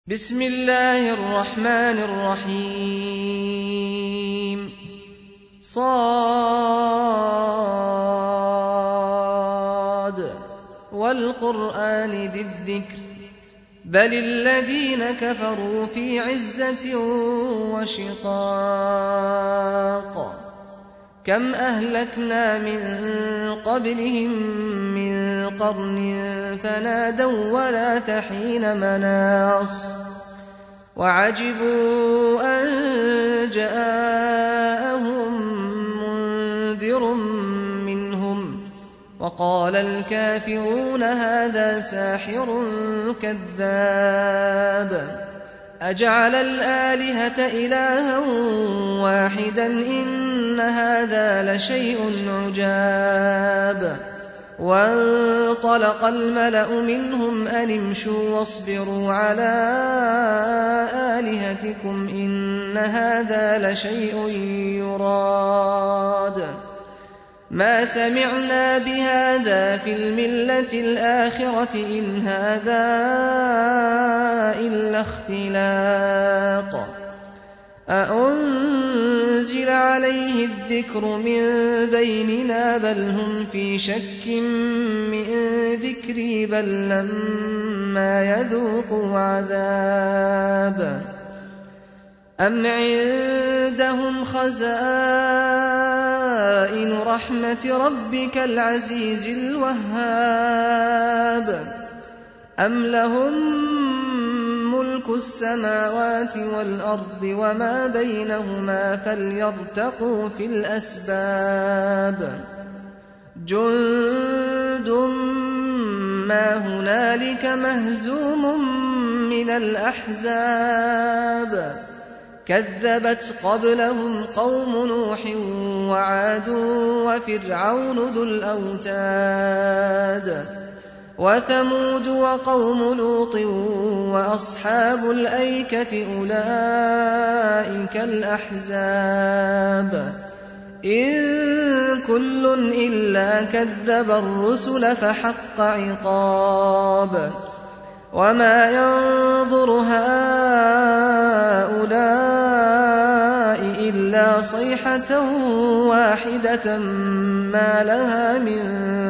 بسم الله الرحمن الرحيم صاد والقرآن ذي الذكر بل الذين كفروا في عزة وشقاق كم أهلكنا من قبلهم من قرن فنادوا ولا تحين مناص وعجبوا أن جاءهم منذر منهم وقال الكافرون هذا ساحر كذاب أجعل الآلهة إلها واحدا إن هذا لشيء عجاب وانطلق الملأ منهم أن امشوا واصبروا على آلهتكم إن هذا لشيء يراد ما سمعنا بهذا في الملة الآخرة إن هذا إلا اختلاق أأنزل عليه الذكر من بيننا بل هم في شك من ذكري بل لما يذوقوا عذاب أم عندهم خزائن رحمة ربك العزيز الوهاب أم لهم ملك السماوات والأرض وما بينهما فليرتقوا في الأسباب جند ما هنالك مهزوم من الأحزاب كذبت قبلهم قوم نوح وعاد وفرعون ذو الأوتاد وثمود وقوم لوط وأصحاب الأيكة أولئك الأحزاب إن كل إلا كذب الرسل فحق عقاب وما ينظر هؤلاء إلا صيحة واحدة ما لها من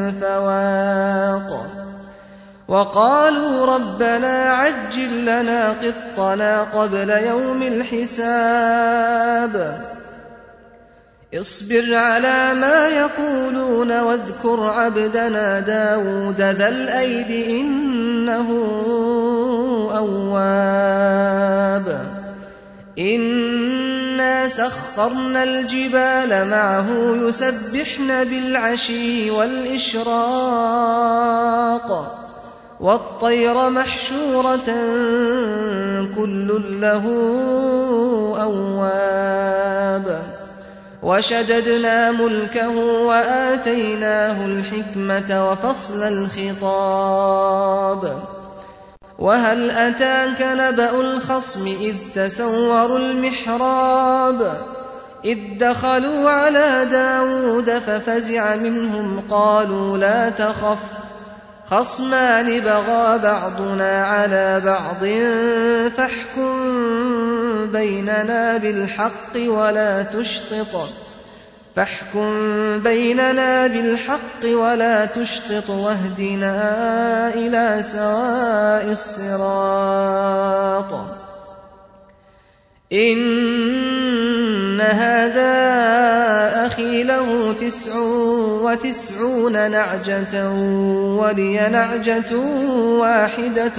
فواق وقالوا ربنا عجل لنا قطنا قبل يوم الحساب اصبر على ما يقولون واذكر عبدنا داود ذا الأيد إنه أواب إنا سخرنا الجبال معه يسبحن بالعشي والإشراق والطير محشورة كل له أواب وشددنا ملكه وآتيناه الحكمة وفصل الخطاب وهل أتاك نبأ الخصم إذ تسوروا المحراب إذ دخلوا على داود ففزع منهم قالوا لا تخف خصمان بغى بعضنا على بعض فاحكم بيننا بالحق ولا تشطط واهدنا إلى سواء الصراط إن هذا أخي له 99 نعجة ولي نعجة واحدة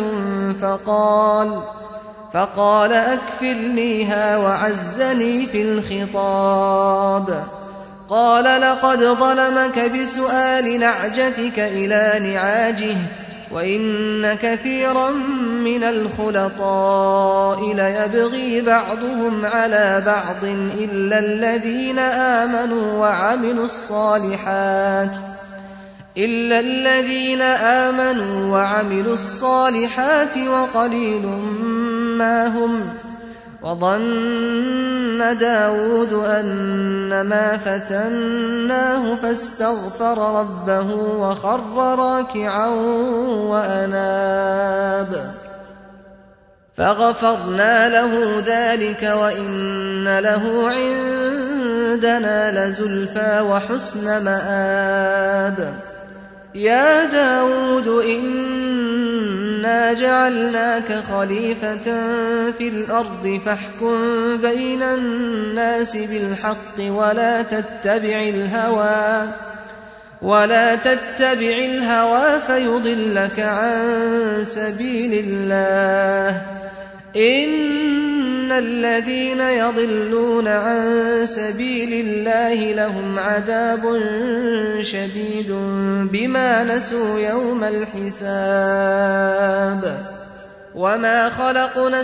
فقال أكفلنيها وعزني في الخطاب قال لقد ظلمك بسؤال نعجتك إلى نعاجه وإن كثيرا من الخلطاء ليبغي بعضهم على بعض إلا الذين آمنوا وعملوا الصالحات وقليل ما هم وظن داود أنما فتناه فاستغفر ربه وخر راكعا وأناب فغفرنا له ذلك وإن له عندنا لزلفى وحسن مآب. يا داود إنا جعلناك خليفة في الأرض فاحكم بين الناس بالحق ولا تتبع الهوى فيضلك عن سبيل الله. إن الذين يضلون عن سبيل الله لهم عذاب شديد بما نسوا يوم الحساب. وما خلقنا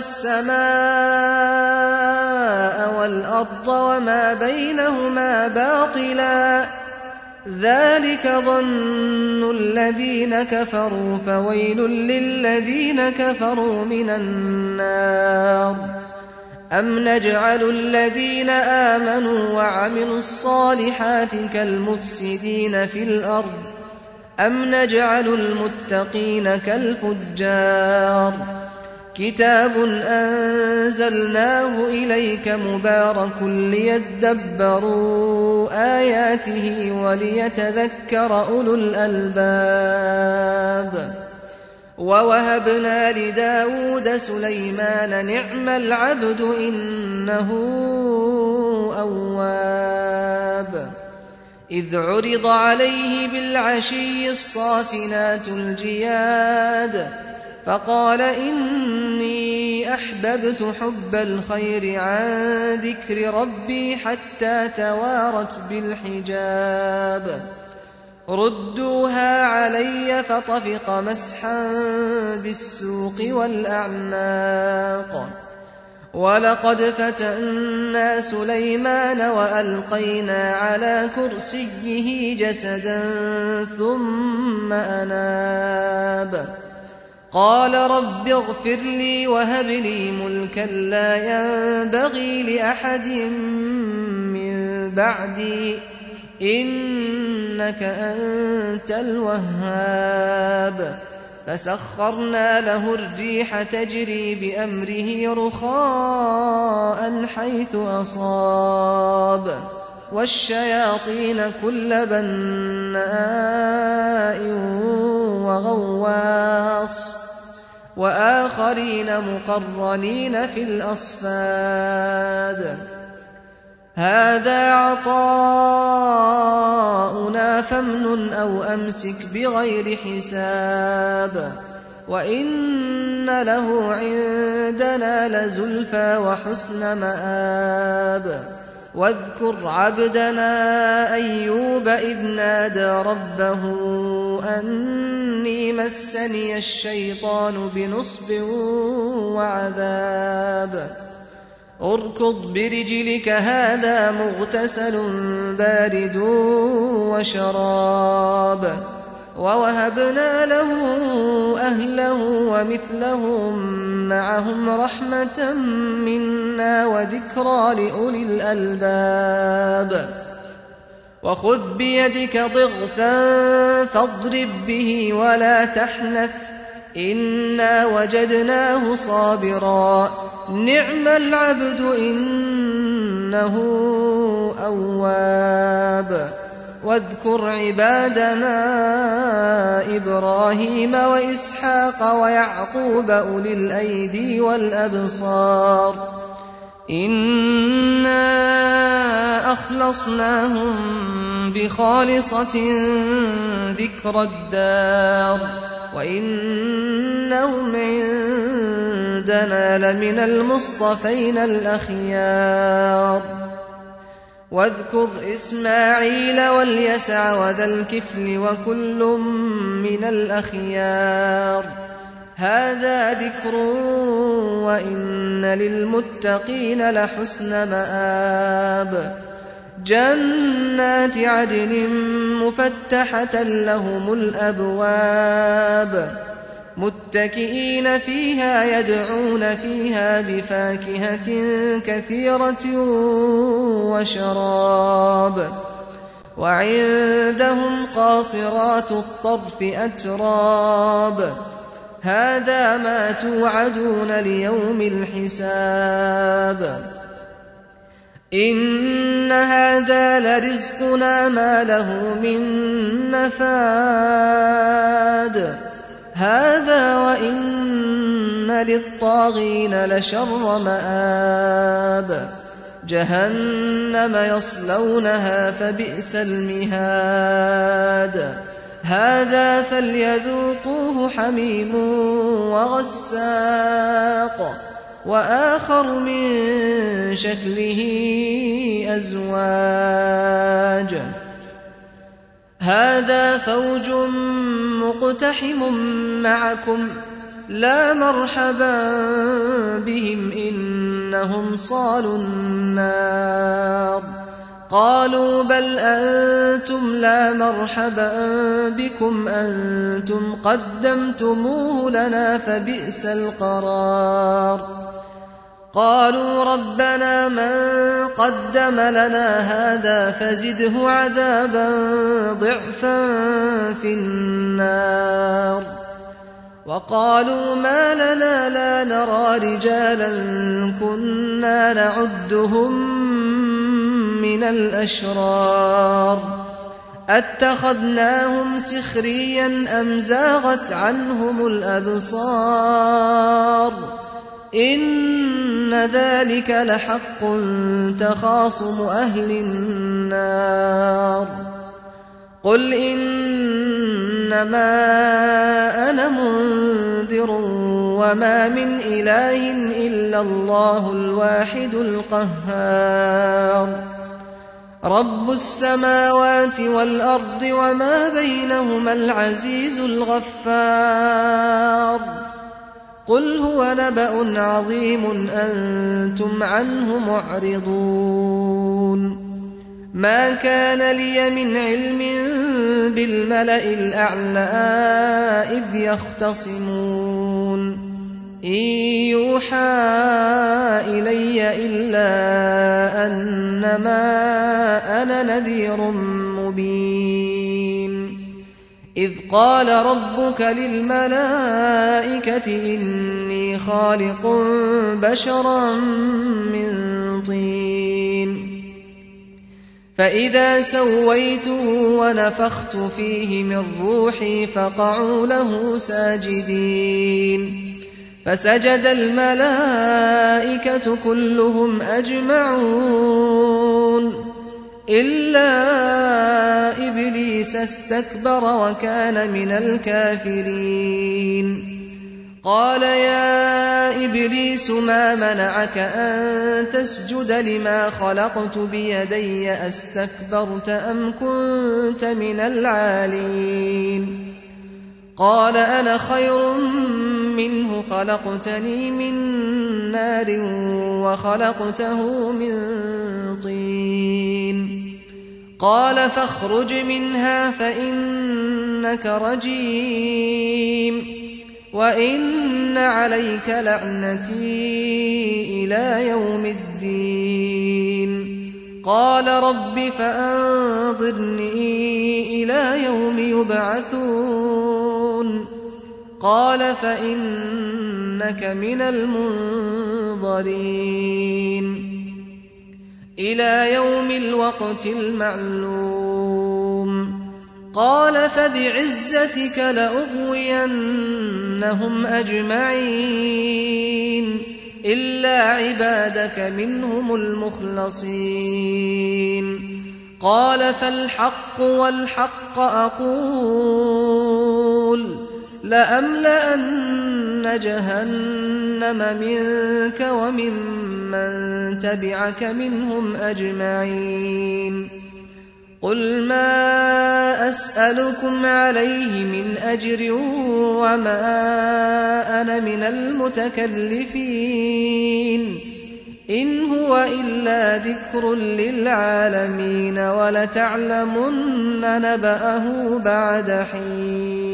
السماء والأرض وما بينهما باطلا ذلك ظن الذين كفروا فويل للذين كفروا من النار. أم نجعل الذين آمنوا وعملوا الصالحات كالمفسدين في الأرض أم نجعل المتقين كالفجار. كتاب أنزلناه إليك مبارك ليدبروا آياته وليتذكر أولو الألباب. ووهبنا لداود سليمان نعم العبد إنه أواب. إذ عرض عليه بالعشي الصافنات الجياد فقال إني أحببت حب الخير عن ذكر ربي حتى توارت بالحجاب. ردوها علي فطفق مسحا بالسوق والأعناق. ولقد فتنا سليمان وألقينا على كرسيه جسدا ثم أناب. قال رب اغفر لي وهب لي ملكا لا ينبغي لأحد من بعدي إنك أنت الوهاب. فسخرنا له الريح تجري بأمره رخاء حيث أصاب والشياطين كل بناء وغواص وآخرين مقرنين في الأصفاد. هذا عطاؤنا فامنن أو أمسك بغير حساب. وإن له عندنا لزلفى وحسن مآب. واذكر عبدنا أيوب إذ نادى ربه أني مسني الشيطان بنصب وعذاب. اركض برجلك هذا مغتسل بارد وشراب. ووهبنا له أهله ومثلهم معهم رحمة منا وذكرى لأولي الألباب. وخذ بيدك ضغثا فاضرب به ولا تحنث إنا وجدناه صابرا نعم العبد إنه أواب. واذكر عبادنا إبراهيم وإسحاق ويعقوب أولي الأيدي والأبصار إنا أخلصناهم بخالصة ذكر الدار وإنهم عندنا لمن المصطفين الأخيار. واذكر إسماعيل واليسع وذا الكفل وكل من الأخيار. هذا ذكر وإن للمتقين لحسن مآب. جنات عدن مفتحة لهم الأبواب متكئين فيها يدعون فيها بفاكهة كثيرة وشراب. وعندهم قاصرات الطرف أتراب هذا ما توعدون ليوم الحساب إن هذا لرزقنا ما له من نفاد هذا وإن للطاغين لشر مآب جهنم يصلونها فبئس المهاد هذا فليذوقوه حميم وغساق وآخر من شكله أزواج هذا فوج مقتحم معكم لا مرحبا بهم إنهم صالوا النار قالوا بل أنتم لا مرحبا بكم أنتم قدمتموه لنا فبئس القرار قالوا ربنا من قدم لنا هذا فزده عذابا ضعفا في النار وقالوا ما لنا لا نرى رجالا كنا نعدهم من الأشرار أتخذناهم سخريا أم زاغت عنهم الأبصار إن ذلك لحق تخاصم أهل النار قل إنما أنا منذر وما من إله إلا الله الواحد القهار رب السماوات والأرض وما بينهما العزيز الغفار قل هو نبأ عظيم أنتم عنه معرضون ما كان لي من علم بالملأ الأعلى إذ يختصمون إن يوحى إلي إلا أنما أنا نذير مبين إذ قال ربك للملائكة إني خالق بشرا من طين فإذا سويته ونفخت فيه من روحي فقعوا له ساجدين فسجد الملائكة كلهم أجمعون إلا إبليس استكبر وكان من الكافرين قال يا إبليس ما منعك أن تسجد لما خلقت بيدي أستكبرت أم كنت من العالين قال أنا خير منه خلقتني من نار وخلقته من طين قال فاخرج منها فإنك رجيم وإن عليك لعنتي إلى يوم الدين قال رب فأنظرني إلى يوم يبعثون قال فإنك من المنظرين إلى يوم الوقت المعلوم قال فبعزتك لأغوينهم أجمعين إلا عبادك منهم المخلصين قال فالحق والحق أقول لأملأن جهنم منك وممن تبعك منهم أجمعين قل ما أسألكم عليه من أجر وما أنا من المتكلفين إن هو إلا ذكر للعالمين ولتعلمن نبأه بعد حين